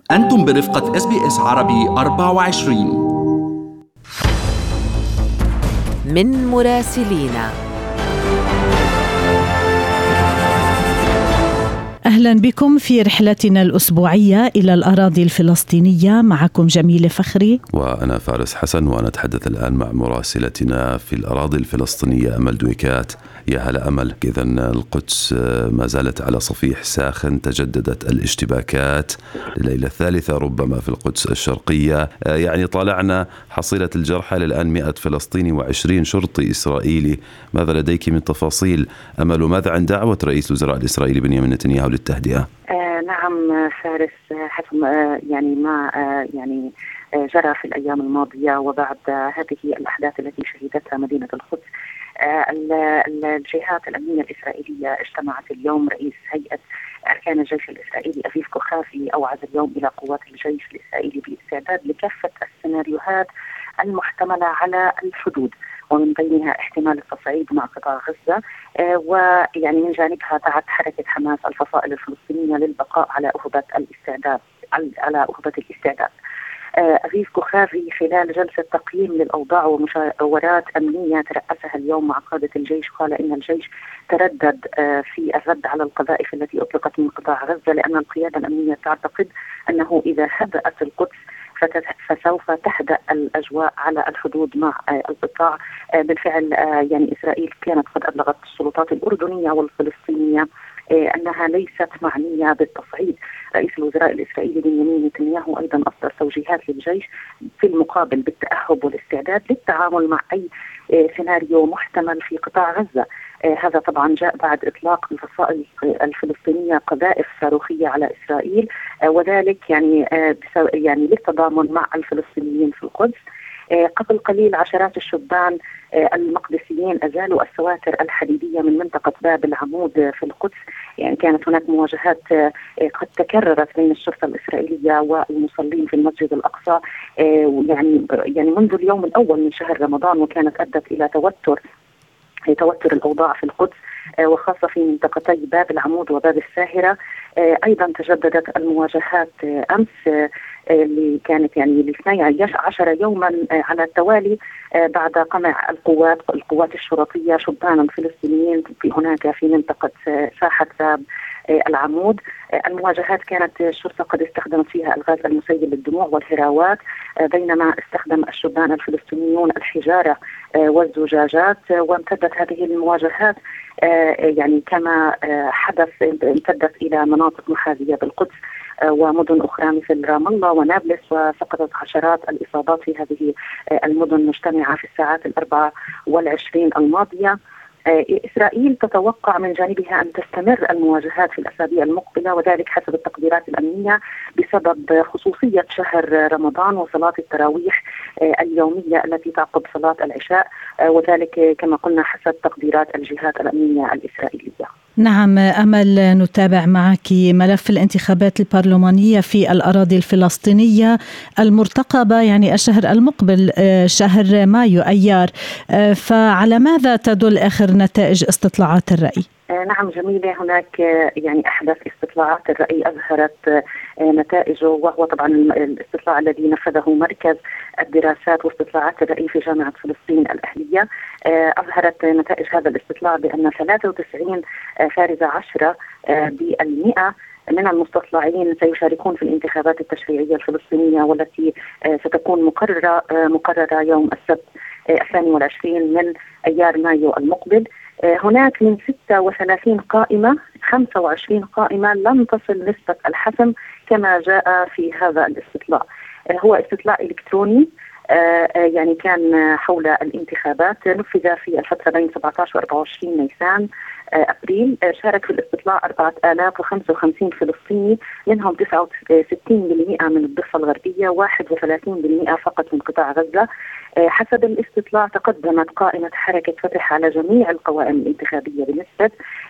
أنتم برفقة SBS عربي 24. من مراسلينا. أهلا بكم في رحلتنا الأسبوعية إلى الأراضي الفلسطينية. معكم جميلة فخري وأنا فارس حسن، ونتحدث الآن مع مراسلتنا في الأراضي الفلسطينية أمل دويكات. يا هلا أمل، إذن القدس ما زالت على صفيح ساخن، تجددت الاشتباكات الليلة الثالثة ربما في القدس الشرقية. يعني طالعنا حصيلة الجرحى للآن 100 فلسطيني و20 شرطي إسرائيلي. ماذا لديك من تفاصيل أمل، وماذا عن دعوة رئيس الوزراء الإسرائيلي بنيامين نتنياهو للتهدئة؟ نعم فارس، حسب يعني ما جرى في الأيام الماضية وبعد هذه الأحداث التي شهدتها مدينة القدس، الجهات الأمنية الإسرائيلية اجتمعت اليوم. رئيس هيئة أركان الجيش الإسرائيلي أفيف كوخافي أوعد اليوم إلى قوات الجيش الإسرائيلي بالاستعداد لكافة السيناريوهات المحتملة على الحدود، ومن بينها احتمال التصعيد مع قطاع غزة. ويعني من جانبها دعت حركة حماس الفصائل الفلسطينية للبقاء على أهبة الاستعداد. أفيف كوخافي خلال جلسة تقييم للأوضاع ومشاورات أمنية ترأسها اليوم مع قادة الجيش، قال إن الجيش تردد في الرد على القذائف التي أطلقت من قطاع غزة، لأن القيادة الأمنية تعتقد أنه إذا هدأت القدس فسوف تهدأ الأجواء على الحدود مع القطاع. بالفعل يعني إسرائيل كانت قد أبلغت السلطات الأردنية والفلسطينية أنها ليست معنية بالتصعيد. رئيس الوزراء الإسرائيلي بنيامين نتنياهو أيضا أصدر توجيهات للجيش في المقابل بالتأهب والاستعداد للتعامل مع أي سيناريو محتمل في قطاع غزة. هذا طبعا جاء بعد إطلاق الفصائل الفلسطينية قذائف صاروخية على إسرائيل، وذلك يعني للتضامن مع الفلسطينيين في القدس. قبل قليل عشرات الشبان المقدسيين أزالوا السواتر الحديدية من منطقة باب العمود في القدس. يعني كانت هناك مواجهات قد تكررت بين الشرطة الإسرائيلية والمصلين في المسجد الأقصى يعني منذ اليوم الأول من شهر رمضان، وكانت أدت إلى توتر الأوضاع في القدس، وخاصة في منطقتي باب العمود وباب الساهرة. أيضا تجددت المواجهات أمس اللي كانت يعني ل 12 يوما على التوالي بعد قمع القوات الشرطية شبانا فلسطينيين في منطقة ساحة باب العمود. المواجهات كانت الشرطة قد استخدمت فيها الغاز المسيل للدموع والهراوات، بينما استخدم الشبان الفلسطينيون الحجارة والزجاجات. وامتدت هذه المواجهات يعني كما حدث امتدت إلى مناطق محاذية بالقدس ومدن أخرى مثل رام الله ونابلس، وسقطت عشرات الإصابات في هذه المدن مجتمعة في الساعات 24 الماضية. إسرائيل تتوقع من جانبها أن تستمر المواجهات في الأسابيع المقبلة، وذلك حسب التقديرات الأمنية بسبب خصوصية شهر رمضان وصلاة التراويح اليومية التي تعقب صلاة العشاء، وذلك كما قلنا حسب تقديرات الجهات الأمنية الإسرائيلية. نعم أمل، نتابع معك ملف الانتخابات البرلمانية في الأراضي الفلسطينية المرتقبة، يعني الشهر المقبل شهر مايو أيار، فعلى ماذا تدل آخر نتائج استطلاعات الرأي؟ نعم جميلة، هناك يعني أحدث استطلاعات الرأي أظهرت نتائجه، وهو طبعا الاستطلاع الذي نفذه مركز الدراسات واستطلاعات الرأي في جامعة فلسطين الأهلية. أظهرت نتائج هذا الاستطلاع بأن 93 فارزة 10 بالمئة من المستطلعين سيشاركون في الانتخابات التشريعية الفلسطينية، والتي ستكون مقررة يوم السبت 22 من أيار مايو المقبل. هناك من 36 قائمة 25 قائمة لم تصل نسبة الحسم كما جاء في هذا الاستطلاع. هو استطلاع إلكتروني يعني كان حول الانتخابات، نفذ في الفترة بين 17 و 24 نيسان أبريل. شارك في الاستطلاع 4055 فلسطيني، منهم 69% من الضفة الغربية، 31% فقط من قطاع غزة. حسب الاستطلاع تقدمت قائمة حركة فتح على جميع القوائم الانتخابية بنسبة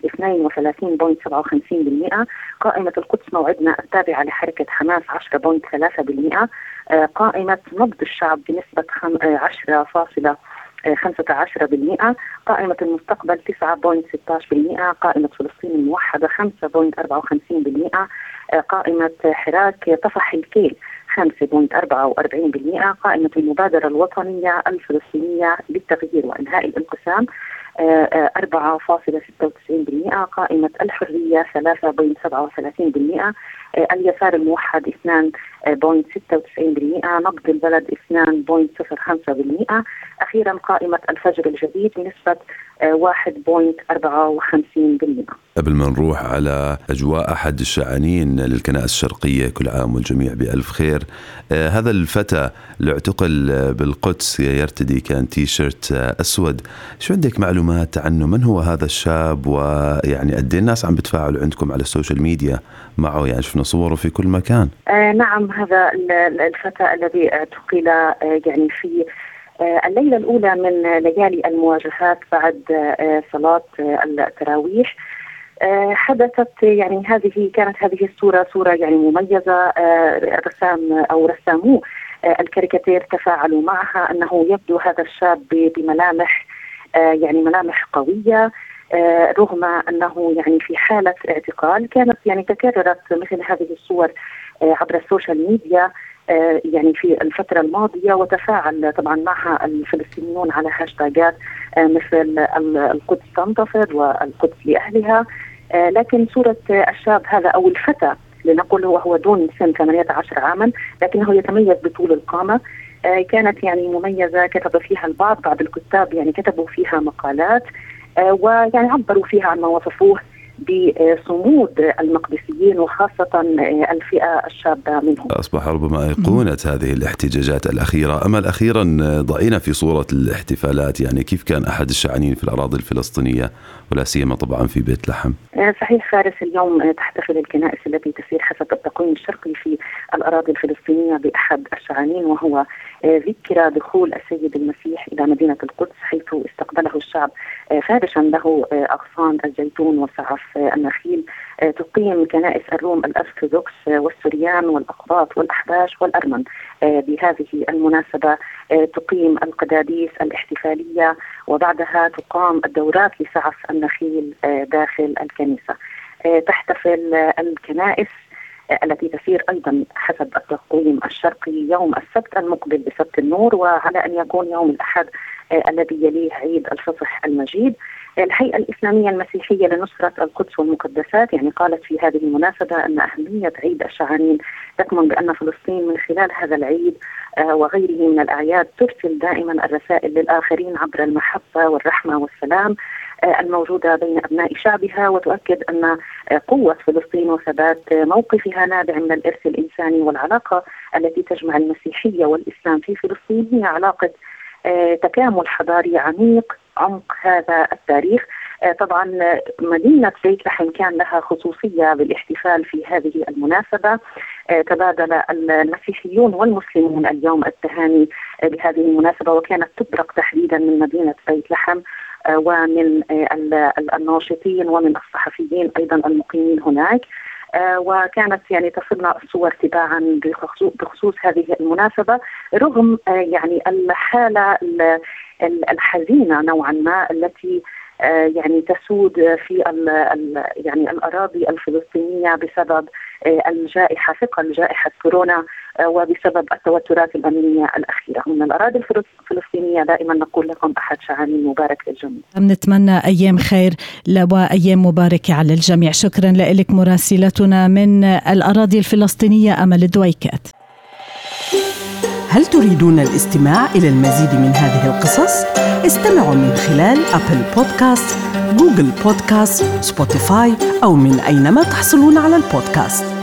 32.57%. قائمة القدس موعدنا التابعة لحركة حماس 10.3%. قائمة نبض الشعب بنسبة 10.5%. 15%. قائمة المستقبل 9.16%. قائمة فلسطين الموحدة 5.54%. قائمة حراك طفح الكيل 5.44%. قائمة المبادرة الوطنية الفلسطينية للتغيير وإنهاء الانقسام 4.96%. قائمة الحرية 3.37%. اليسار الموحد 2.96%. نبض البلد 2.05%. أخيرا قائمة الفجر الجديد بنسبة 1.54%. قبل ما نروح على أجواء أحد الشعانين للكنائس الشرقية، كل عام والجميع بألف خير، هذا الفتى اللي اعتقل بالقدس يرتدي كان تيشيرت أسود، شو عندك معلومات عنه؟ من هو هذا الشاب؟ ويعني قد ايه الناس عم بتفاعلوا عندكم على السوشيال ميديا معه؟ يعني شفنا صوره في كل مكان. نعم، هذا الفتى الذي اعتقل يعني في الليلة الأولى من ليالي المواجهات بعد صلاة التراويح. حدثت يعني كانت هذه الصورة صورة يعني مميزة. رسامو الكاريكاتير تفاعلوا معها، أنه يبدو هذا الشاب بملامح يعني ملامح قوية، رغم أنه يعني في حالة اعتقال. كانت يعني تكررت مثل هذه الصور عبر السوشيال ميديا يعني في الفترة الماضية، وتفاعل طبعا معها الفلسطينيون على هاشتاجات مثل القدس تنتفض والقدس لأهلها. لكن صورة الشاب هذا أو الفتى لنقول وهو دون سن 18 عاما، لكنه يتميز بطول القامة، كانت يعني مميزة. كتب فيها بعض الكتاب يعني كتبوا فيها مقالات ويعني عبروا فيها عن ما وصفوه بصمود المقدسيين وخاصة الفئة الشابة منهم. أصبح ربما أيقونة هذه الاحتجاجات الأخيرة. أمل أخيرا ضعينا في صورة الاحتفالات، يعني كيف كان أحد الشعانين في الأراضي الفلسطينية ولا سيما طبعا في بيت لحم؟ صحيح فارس، اليوم تحتفل الكنائس التي تسير حسب التقويم الشرقي في الأراضي الفلسطينية بأحد الشعانين، وهو ذكرى دخول السيد المسيح إلى مدينة القدس، حيث استقبله الشعب فارشا له أغصان الزيتون وسعف النخيل. تقيم كنائس الروم الأرثوذكس والسوريان والأقباط والأحباش والأرمن بهذه المناسبة تقيم القداديس الاحتفالية، وبعدها تقام الدورات لسعف النخيل داخل الكنيسة. تحتفل الكنائس التي تسير أيضا حسب التقويم الشرقي يوم السبت المقبل بسبت النور، وعلى أن يكون يوم الأحد الذي يليه عيد الفصح المجيد. الهيئة الإسلامية المسيحية لنصرة القدس والمقدسات يعني قالت في هذه المناسبة أن أهمية عيد الشعانين تكمن بأن فلسطين من خلال هذا العيد وغيره من الأعياد ترسل دائما الرسائل للآخرين عبر المحبة والرحمة والسلام الموجودة بين أبناء شعبها، وتؤكد أن قوة فلسطين وثبات موقفها نابع من الإرث الإنساني، والعلاقة التي تجمع المسيحية والإسلام في فلسطين هي علاقة تكامل حضاري عميق عمق هذا التاريخ. طبعا مدينة بيت لحم كان لها خصوصية بالاحتفال في هذه المناسبة. تبادل المسيحيون والمسلمون اليوم التهاني بهذه المناسبة، وكانت تبرق تحديدا من مدينة بيت لحم ومن الناشطين ومن الصحفيين أيضا المقيمين هناك. وكانت يعني تصلنا الصور تباعا بخصوص هذه المناسبة، رغم يعني الحالة الحزينة نوعا ما التي يعني تسود في يعني الأراضي الفلسطينية بسبب الجائحة ثقل جائحة كورونا وبسبب التوترات الأمنية الأخيرة. من الأراضي الفلسطينية دائما نقول لكم أحد شعانين مبارك للجميع. نتمنى أيام خير وأيام مباركة على الجميع. شكرا لك مراسلتنا من الأراضي الفلسطينية أمل دويكات. هل تريدون الاستماع إلى المزيد من هذه القصص؟ استمعوا من خلال أبل بودكاست، جوجل بودكاست، سبوتيفاي أو من أينما تحصلون على البودكاست.